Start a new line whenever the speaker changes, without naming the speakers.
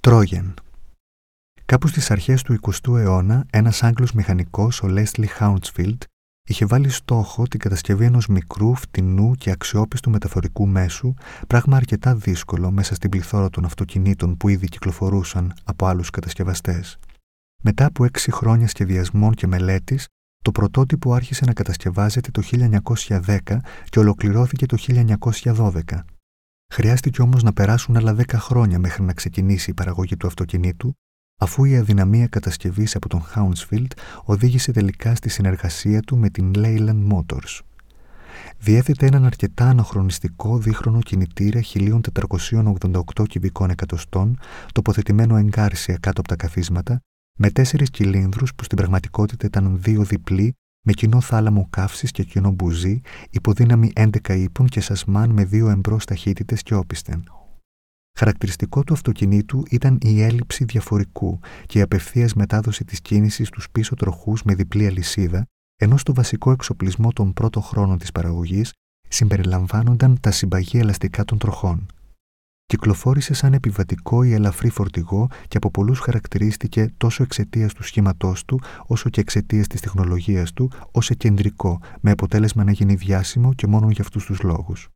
Τρόγεν. Κάπου στις αρχές του 20ου αιώνα, ένας Άγγλος μηχανικός, ο Leslie Hounsfield, είχε βάλει στόχο την κατασκευή ενός μικρού, φτηνού και αξιόπιστου μεταφορικού μέσου, πράγμα αρκετά δύσκολο μέσα στην πληθώρα των αυτοκινήτων που ήδη κυκλοφορούσαν από άλλους κατασκευαστές. Μετά από 6 χρόνια σχεδιασμών και μελέτης, το πρωτότυπο άρχισε να κατασκευάζεται το 1910 και ολοκληρώθηκε το 1912. Χρειάστηκε όμως να περάσουν άλλα 10 χρόνια μέχρι να ξεκινήσει η παραγωγή του αυτοκινήτου, αφού η αδυναμία κατασκευής από τον Hounsfield οδήγησε τελικά στη συνεργασία του με την Leyland Motors. Διέθετε έναν αρκετά αναχρονιστικό δίχρονο κινητήρα 1488 κυβικών εκατοστών, τοποθετημένο εγκάρσια κάτω από τα καθίσματα, με 4 κυλίνδρους που στην πραγματικότητα ήταν 2 διπλοί, με κοινό θάλαμο καύσης και κοινό μπουζί, υποδύναμη 11 ύπων και σασμάν με 2 εμπρός ταχύτητες και όπισθεν. Χαρακτηριστικό του αυτοκινήτου ήταν η έλλειψη διαφορικού και η απευθείας μετάδοση της κίνησης στους πίσω τροχούς με διπλή αλυσίδα, ενώ στο βασικό εξοπλισμό των πρώτων χρόνων της παραγωγής συμπεριλαμβάνονταν τα συμπαγή ελαστικά των τροχών. Κυκλοφόρησε σαν επιβατικό ή ελαφρύ φορτηγό και από πολλούς χαρακτηρίστηκε τόσο εξαιτίας του σχήματός του, όσο και εξαιτίας της τεχνολογίας του, ως εκκεντρικό, με αποτέλεσμα να γίνει διάσημο και μόνο για αυτούς τους λόγους.